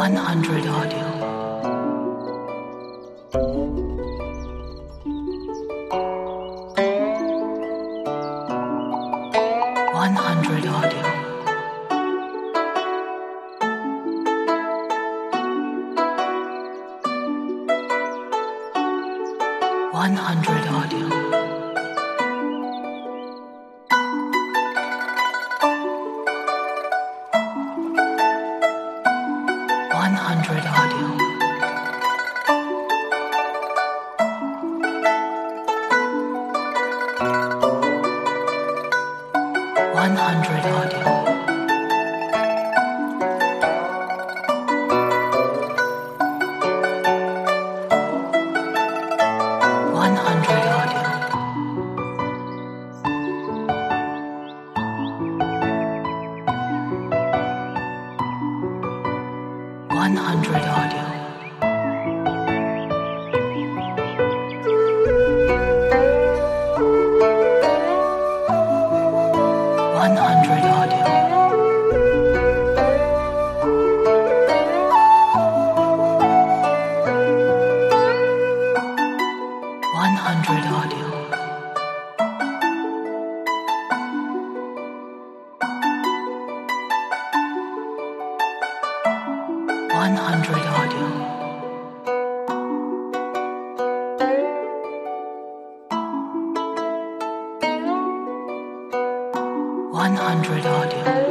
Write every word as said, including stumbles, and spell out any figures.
one hundred audio. one hundred audio. one hundred audio. one hundred audio. one hundred audio. one hundred audio. one hundred audio. one hundred audio. one hundred audio. one hundred audio. one hundred audio.